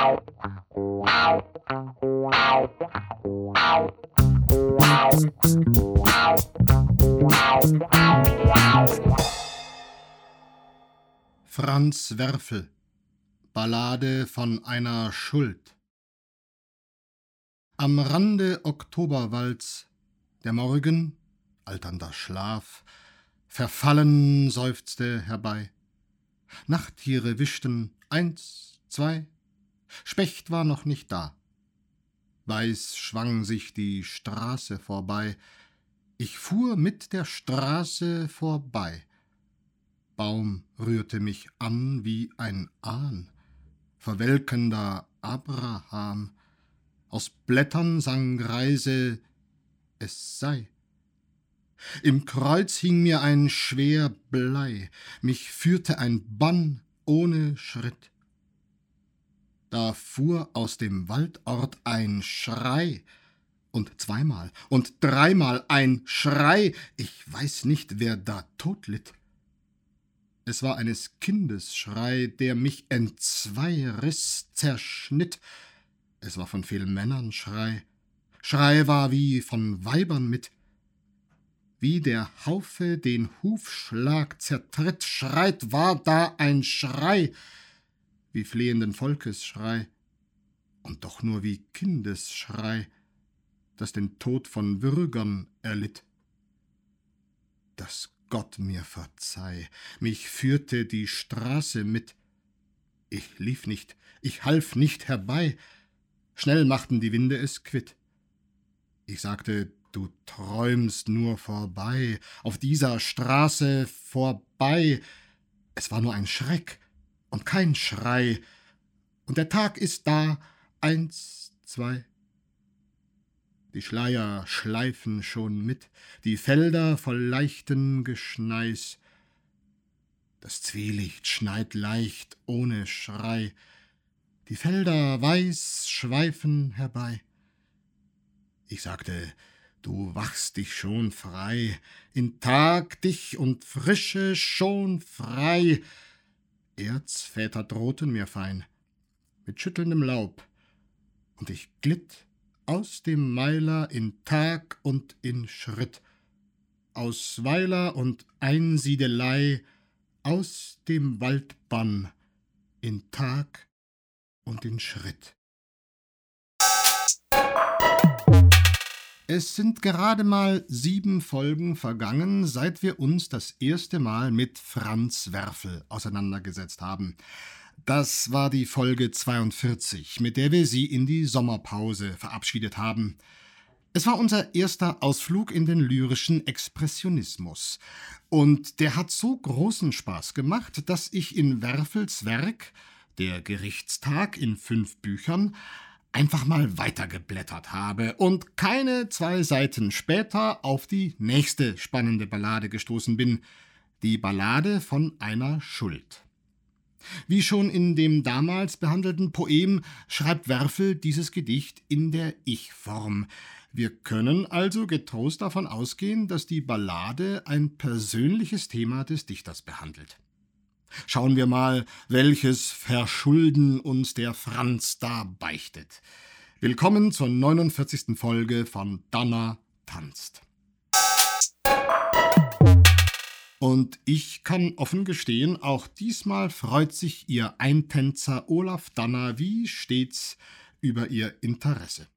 Franz Werfel, Ballade von einer Schuld. Am Rande Oktoberwalds, der Morgen, alternder Schlaf, verfallen seufzte herbei. Nachttiere wischten 1, 2, Specht war noch nicht da. Weiß schwang sich die Straße vorbei, ich fuhr mit der Straße vorbei. Baum rührte mich an wie ein Ahn, verwelkender Abraham. Aus Blättern sang Greise, es sei. Im Kreuz hing mir ein schwer Blei, mich führte ein Bann ohne Schritt. Da fuhr aus dem Waldort ein Schrei, und zweimal und dreimal ein Schrei, ich weiß nicht, wer da tot litt. Es war eines Kindes Schrei, der mich entzwei riss, zerschnitt. Es war von vielen Männern Schrei. Schrei war wie von Weibern mit. Wie der Haufe den Hufschlag zertritt, schreit, war da ein Schrei, wie flehenden Volkes Schrei, und doch nur wie Kindesschrei, das den Tod von Bürgern erlitt. Dass Gott mir verzeih, mich führte die Straße mit. Ich lief nicht, ich half nicht herbei, schnell machten die Winde es quitt. Ich sagte, du träumst nur vorbei, auf dieser Straße vorbei. Es war nur ein Schreck und kein Schrei, und der Tag ist da, 1, 2. Die Schleier schleifen schon mit, die Felder voll leichten Geschneiß. Das Zwielicht schneit leicht ohne Schrei, die Felder weiß schweifen herbei. Ich sagte, du wachst dich schon frei, in Tag dich und Frische schon frei. Erzväter drohten mir fein, mit schüttelndem Laub, und ich glitt aus dem Meiler in Tag und in Schritt, aus Weiler und Einsiedelei, aus dem Waldbann in Tag und in Schritt. Es sind gerade mal 7 Folgen vergangen, seit wir uns das erste Mal mit Franz Werfel auseinandergesetzt haben. Das war die Folge 42, mit der wir Sie in die Sommerpause verabschiedet haben. Es war unser erster Ausflug in den lyrischen Expressionismus. Und der hat so großen Spaß gemacht, dass ich in Werfels Werk, der Gerichtstag in 5 Büchern, einfach mal weitergeblättert habe und keine 2 Seiten später auf die nächste spannende Ballade gestoßen bin, die Ballade von einer Schuld. Wie schon in dem damals behandelten Poem schreibt Werfel dieses Gedicht in der Ich-Form. Wir können also getrost davon ausgehen, dass die Ballade ein persönliches Thema des Dichters behandelt. Schauen wir mal, welches Verschulden uns der Franz da beichtet. Willkommen zur 49. Folge von Danner tanzt. Und ich kann offen gestehen, auch diesmal freut sich Ihr Eintänzer Olaf Danner wie stets über Ihr Interesse.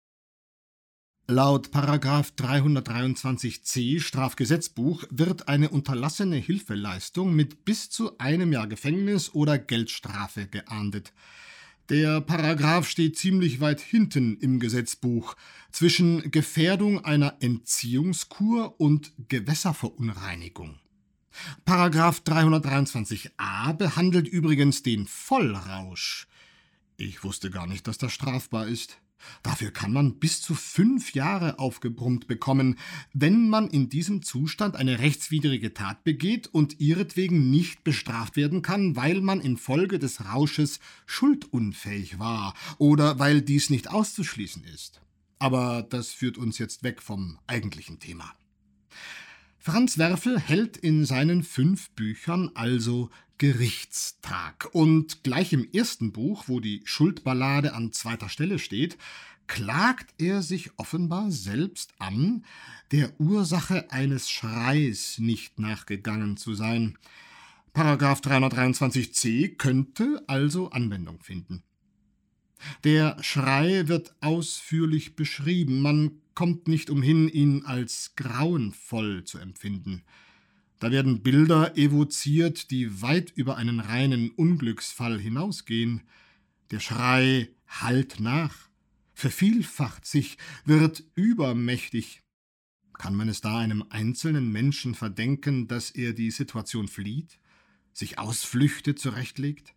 Laut § 323c Strafgesetzbuch wird eine unterlassene Hilfeleistung mit bis zu 1 Jahr Gefängnis oder Geldstrafe geahndet. Der Paragraph steht ziemlich weit hinten im Gesetzbuch, zwischen Gefährdung einer Entziehungskur und Gewässerverunreinigung. Paragraph 323a behandelt übrigens den Vollrausch. Ich wusste gar nicht, dass das strafbar ist. Dafür kann man bis zu 5 Jahre aufgebrummt bekommen, wenn man in diesem Zustand eine rechtswidrige Tat begeht und ihretwegen nicht bestraft werden kann, weil man infolge des Rausches schuldunfähig war oder weil dies nicht auszuschließen ist. Aber das führt uns jetzt weg vom eigentlichen Thema. Franz Werfel hält in seinen 5 Büchern also Gerichtstag. Und gleich im ersten Buch, wo die Schuldballade an zweiter Stelle steht, klagt er sich offenbar selbst an, der Ursache eines Schreis nicht nachgegangen zu sein. Paragraph 323c könnte also Anwendung finden. Der Schrei wird ausführlich beschrieben, man kommt nicht umhin, ihn als grauenvoll zu empfinden. Da werden Bilder evoziert, die weit über einen reinen Unglücksfall hinausgehen. Der Schrei hallt nach, vervielfacht sich, wird übermächtig. Kann man es da einem einzelnen Menschen verdenken, dass er die Situation flieht, sich Ausflüchte zurechtlegt?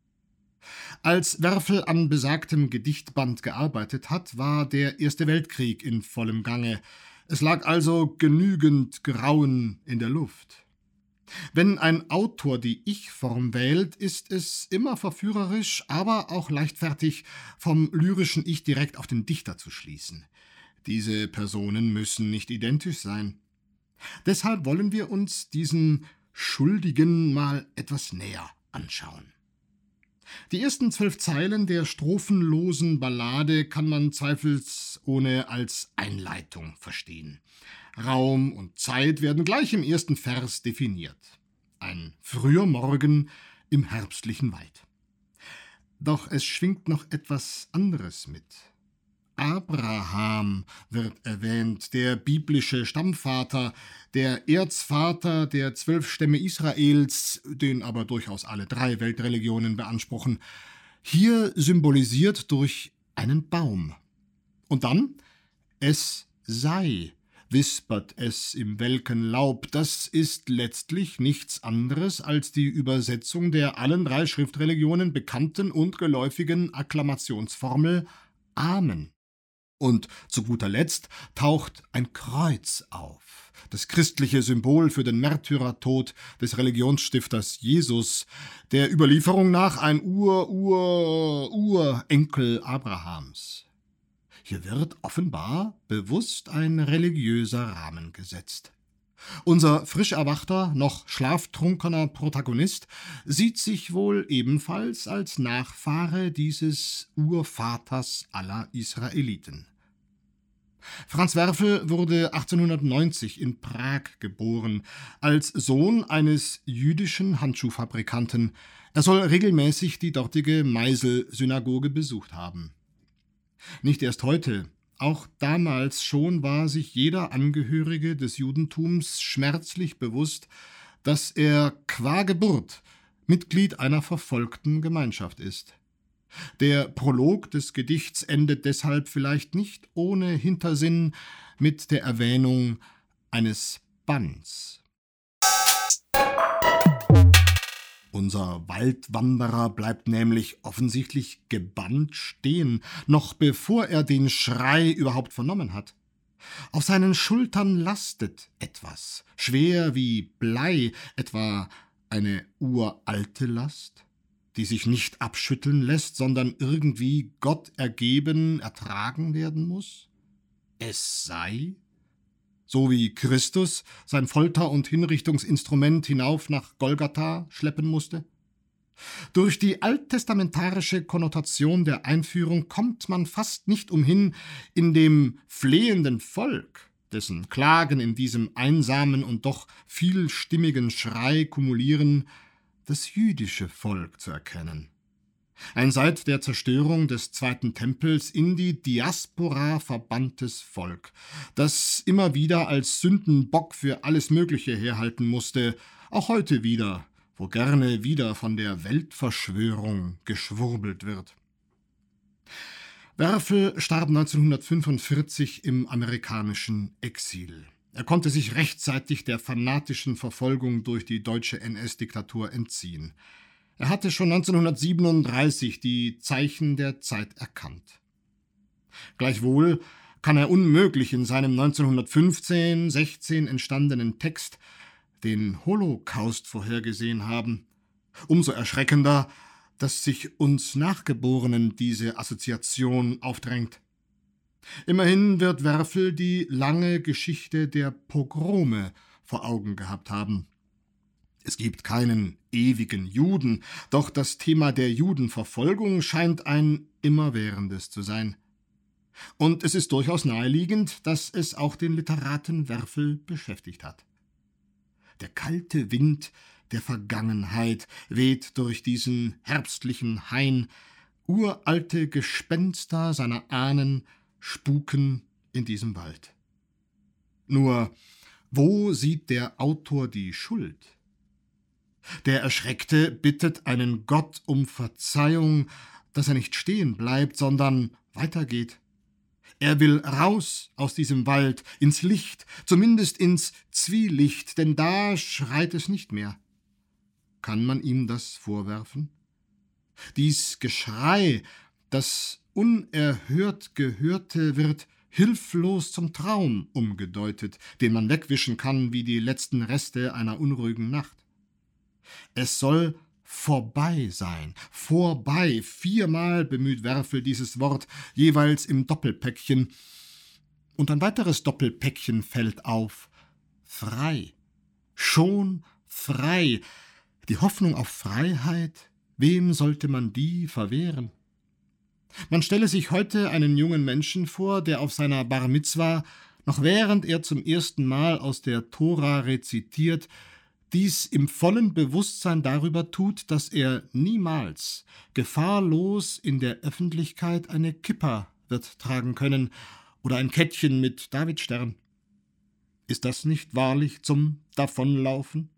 Als Werfel an besagtem Gedichtband gearbeitet hat, war der Erste Weltkrieg in vollem Gange. Es lag also genügend Grauen in der Luft. Wenn ein Autor die Ich-Form wählt, ist es immer verführerisch, aber auch leichtfertig, vom lyrischen Ich direkt auf den Dichter zu schließen. Diese Personen müssen nicht identisch sein. Deshalb wollen wir uns diesen Schuldigen mal etwas näher anschauen. Die ersten 12 Zeilen der strophenlosen Ballade kann man zweifelsohne als Einleitung verstehen. Raum und Zeit werden gleich im ersten Vers definiert. Ein früher Morgen im herbstlichen Wald. Doch es schwingt noch etwas anderes mit. Abraham wird erwähnt, der biblische Stammvater, der Erzvater der 12 Stämme Israels, den aber durchaus alle 3 Weltreligionen beanspruchen, hier symbolisiert durch einen Baum. Und dann, es sei, wispert es im welken Laub. Das ist letztlich nichts anderes als die Übersetzung der allen 3 Schriftreligionen bekannten und geläufigen Akklamationsformel Amen. Und zu guter Letzt taucht ein Kreuz auf, das christliche Symbol für den Märtyrertod des Religionsstifters Jesus, der Überlieferung nach ein Urenkel Abrahams. Hier wird offenbar bewusst ein religiöser Rahmen gesetzt. Unser frisch erwachter, noch schlaftrunkener Protagonist sieht sich wohl ebenfalls als Nachfahre dieses Urvaters aller Israeliten. Franz Werfel wurde 1890 in Prag geboren, als Sohn eines jüdischen Handschuhfabrikanten. Er soll regelmäßig die dortige Meisel-Synagoge besucht haben. Nicht erst heute, auch damals schon war sich jeder Angehörige des Judentums schmerzlich bewusst, dass er qua Geburt Mitglied einer verfolgten Gemeinschaft ist. Der Prolog des Gedichts endet deshalb vielleicht nicht ohne Hintersinn mit der Erwähnung eines Banns. Unser Waldwanderer bleibt nämlich offensichtlich gebannt stehen, noch bevor er den Schrei überhaupt vernommen hat. Auf seinen Schultern lastet etwas, schwer wie Blei, etwa eine uralte Last, die sich nicht abschütteln lässt, sondern irgendwie Gott ergeben, ertragen werden muss? Es sei, so wie Christus sein Folter- und Hinrichtungsinstrument hinauf nach Golgatha schleppen musste? Durch die alttestamentarische Konnotation der Einführung kommt man fast nicht umhin, in dem flehenden Volk, dessen Klagen in diesem einsamen und doch vielstimmigen Schrei kumulieren, das jüdische Volk zu erkennen. Ein seit der Zerstörung des Zweiten Tempels in die Diaspora verbanntes Volk, das immer wieder als Sündenbock für alles Mögliche herhalten musste, auch heute wieder, wo gerne wieder von der Weltverschwörung geschwurbelt wird. Werfel starb 1945 im amerikanischen Exil. Er konnte sich rechtzeitig der fanatischen Verfolgung durch die deutsche NS-Diktatur entziehen. Er hatte schon 1937 die Zeichen der Zeit erkannt. Gleichwohl kann er unmöglich in seinem 1915/16 entstandenen Text den Holocaust vorhergesehen haben. Umso erschreckender, dass sich uns Nachgeborenen diese Assoziation aufdrängt. Immerhin wird Werfel die lange Geschichte der Pogrome vor Augen gehabt haben. Es gibt keinen ewigen Juden, doch das Thema der Judenverfolgung scheint ein immerwährendes zu sein. Und es ist durchaus naheliegend, dass es auch den Literaten Werfel beschäftigt hat. Der kalte Wind der Vergangenheit weht durch diesen herbstlichen Hain, uralte Gespenster seiner Ahnen spuken in diesem Wald. Nur, wo sieht der Autor die Schuld? Der Erschreckte bittet einen Gott um Verzeihung, dass er nicht stehen bleibt, sondern weitergeht. Er will raus aus diesem Wald, ins Licht, zumindest ins Zwielicht, denn da schreit es nicht mehr. Kann man ihm das vorwerfen? Dies Geschrei, das unerhört Gehörte, wird hilflos zum Traum umgedeutet, den man wegwischen kann wie die letzten Reste einer unruhigen Nacht. Es soll vorbei sein, vorbei, 4-mal bemüht Werfel dieses Wort, jeweils im Doppelpäckchen. Und ein weiteres Doppelpäckchen fällt auf. Frei, schon frei. Die Hoffnung auf Freiheit, wem sollte man die verwehren? Man stelle sich heute einen jungen Menschen vor, der auf seiner Bar Mitzwa, noch während er zum ersten Mal aus der Tora rezitiert, dies im vollen Bewusstsein darüber tut, dass er niemals gefahrlos in der Öffentlichkeit eine Kippa wird tragen können oder ein Kettchen mit Davidstern. Ist das nicht wahrlich zum Davonlaufen?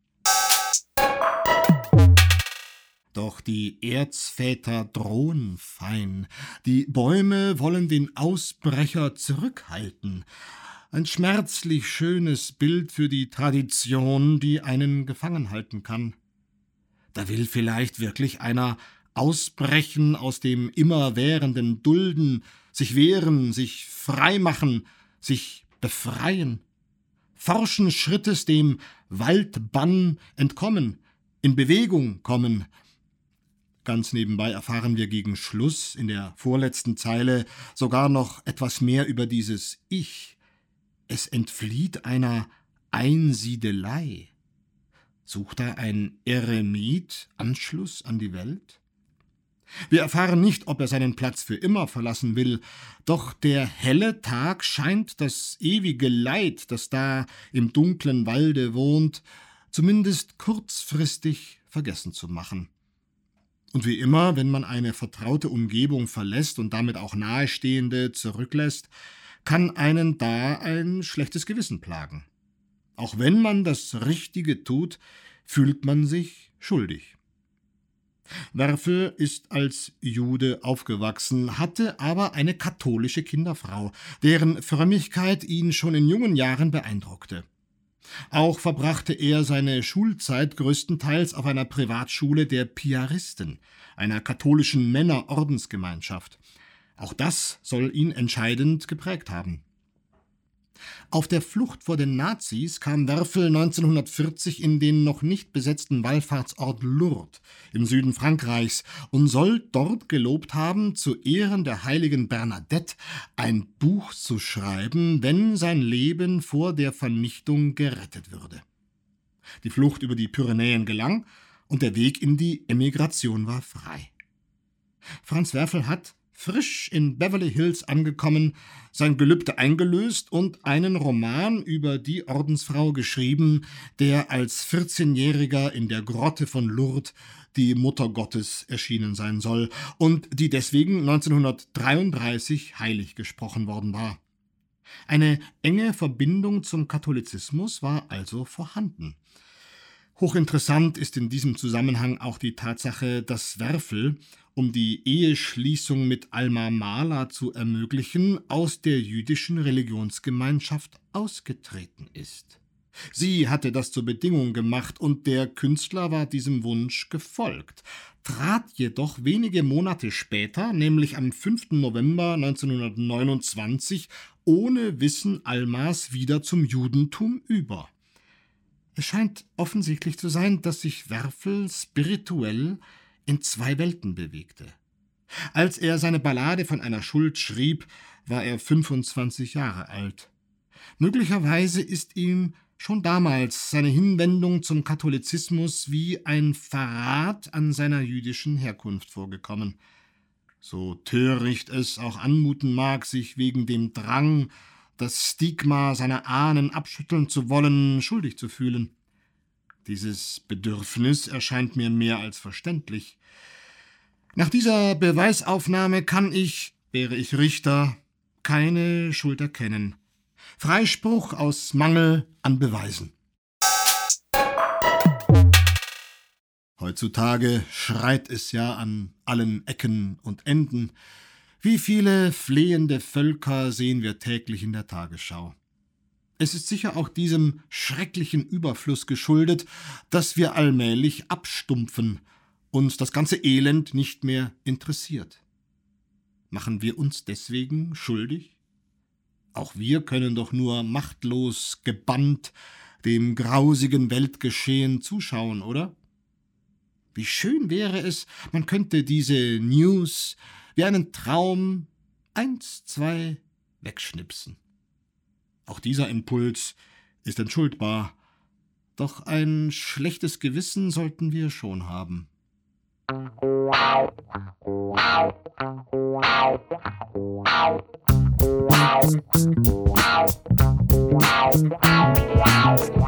Doch die Erzväter drohen fein, die Bäume wollen den Ausbrecher zurückhalten. Ein schmerzlich schönes Bild für die Tradition, die einen gefangen halten kann. Da will vielleicht wirklich einer ausbrechen aus dem immerwährenden Dulden, sich wehren, sich freimachen, sich befreien, forschen Schrittes dem Waldbann entkommen, in Bewegung kommen. Ganz nebenbei erfahren wir gegen Schluss in der vorletzten Zeile sogar noch etwas mehr über dieses Ich. Es entflieht einer Einsiedelei. Sucht da ein Eremit Anschluss an die Welt? Wir erfahren nicht, ob er seinen Platz für immer verlassen will, doch der helle Tag scheint das ewige Leid, das da im dunklen Walde wohnt, zumindest kurzfristig vergessen zu machen. Und wie immer, wenn man eine vertraute Umgebung verlässt und damit auch Nahestehende zurücklässt, kann einen da ein schlechtes Gewissen plagen. Auch wenn man das Richtige tut, fühlt man sich schuldig. Werfel ist als Jude aufgewachsen, hatte aber eine katholische Kinderfrau, deren Frömmigkeit ihn schon in jungen Jahren beeindruckte. Auch verbrachte er seine Schulzeit größtenteils auf einer Privatschule der Piaristen, einer katholischen Männerordensgemeinschaft. Auch das soll ihn entscheidend geprägt haben. Auf der Flucht vor den Nazis kam Werfel 1940 in den noch nicht besetzten Wallfahrtsort Lourdes im Süden Frankreichs und soll dort gelobt haben, zu Ehren der heiligen Bernadette ein Buch zu schreiben, wenn sein Leben vor der Vernichtung gerettet würde. Die Flucht über die Pyrenäen gelang und der Weg in die Emigration war frei. Franz Werfel hat, frisch in Beverly Hills angekommen, sein Gelübde eingelöst und einen Roman über die Ordensfrau geschrieben, der als 14-Jähriger in der Grotte von Lourdes die Mutter Gottes erschienen sein soll und die deswegen 1933 heilig gesprochen worden war. Eine enge Verbindung zum Katholizismus war also vorhanden. Hochinteressant ist in diesem Zusammenhang auch die Tatsache, dass Werfel, um die Eheschließung mit Alma Mahler zu ermöglichen, aus der jüdischen Religionsgemeinschaft ausgetreten ist. Sie hatte das zur Bedingung gemacht und der Künstler war diesem Wunsch gefolgt, trat jedoch wenige Monate später, nämlich am 5. November 1929, ohne Wissen Almas wieder zum Judentum über. Es scheint offensichtlich zu sein, dass sich Werfel spirituell in 2 Welten bewegte. Als er seine Ballade von einer Schuld schrieb, war er 25 Jahre alt. Möglicherweise ist ihm schon damals seine Hinwendung zum Katholizismus wie ein Verrat an seiner jüdischen Herkunft vorgekommen. So töricht es auch anmuten mag, sich wegen dem Drang, das Stigma seiner Ahnen abschütteln zu wollen, schuldig zu fühlen. Dieses Bedürfnis erscheint mir mehr als verständlich. Nach dieser Beweisaufnahme kann ich, wäre ich Richter, keine Schuld erkennen. Freispruch aus Mangel an Beweisen. Heutzutage schreit es ja an allen Ecken und Enden. Wie viele flehende Völker sehen wir täglich in der Tagesschau. Es ist sicher auch diesem schrecklichen Überfluss geschuldet, dass wir allmählich abstumpfen, uns das ganze Elend nicht mehr interessiert. Machen wir uns deswegen schuldig? Auch wir können doch nur machtlos, gebannt dem grausigen Weltgeschehen zuschauen, oder? Wie schön wäre es, man könnte diese News wie einen Traum 1, 2 wegschnipsen. Auch dieser Impuls ist entschuldbar, doch ein schlechtes Gewissen sollten wir schon haben. Wow.